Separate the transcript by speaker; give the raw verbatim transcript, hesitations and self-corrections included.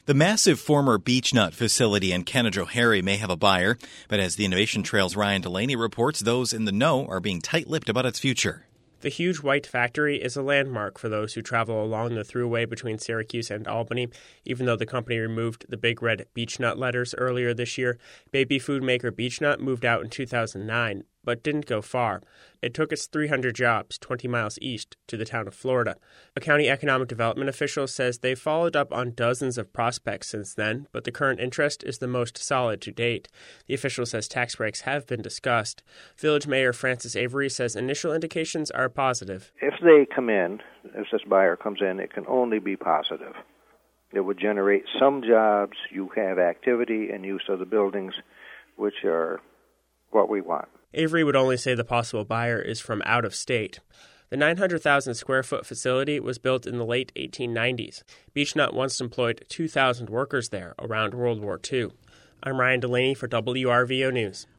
Speaker 1: The massive former Beech-Nut facility in Canajoharie may have a buyer, but as the Innovation Trail's Ryan Delaney reports, those in the know are being tight-lipped about its future.
Speaker 2: The huge white factory is a landmark for those who travel along the thruway between Syracuse and Albany. Even though the company removed the big red Beech-Nut letters earlier this year, baby food maker Beech-Nut moved out in two thousand nine, but didn't go far. It took its three hundred jobs twenty miles east to the town of Florida. A county economic development official says they've followed up on dozens of prospects since then, but the current interest is the most solid to date. The official says tax breaks have been discussed. Village Mayor Francis Avery says initial indications are positive.
Speaker 3: If they come in, if this buyer comes in, it can only be positive. It would generate some jobs. You have activity and use of the buildings, which are what we want.
Speaker 2: Avery would only say the possible buyer is from out of state. The nine hundred thousand square foot facility was built in the late eighteen nineties. Beech-Nut once employed two thousand workers there around World War Two. I'm Ryan Delaney for W R V O News.